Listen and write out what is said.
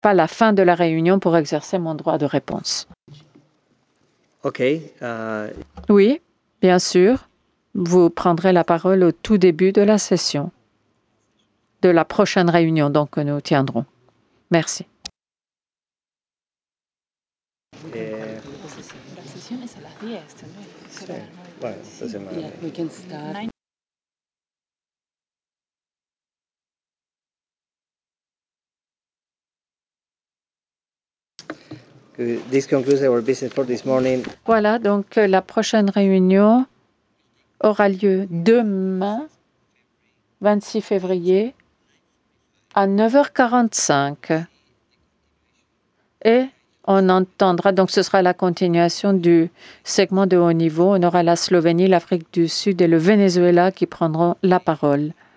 pas la fin de la réunion pour exercer mon droit de réponse. OK. Oui, bien sûr. Vous prendrez la parole au tout début de la session, de la prochaine réunion donc, que nous tiendrons. Merci. La sesión es a las 10, ¿no? Sí. Bueno, esta semana. Yeah, we can start. This concludes our business for this morning. Voilà, donc la prochaine réunion aura lieu demain, 26 février, à 9h45. Et on entendra, donc ce sera la continuation du segment de haut niveau. On aura la Slovénie, l'Afrique du Sud et le Venezuela qui prendront la parole.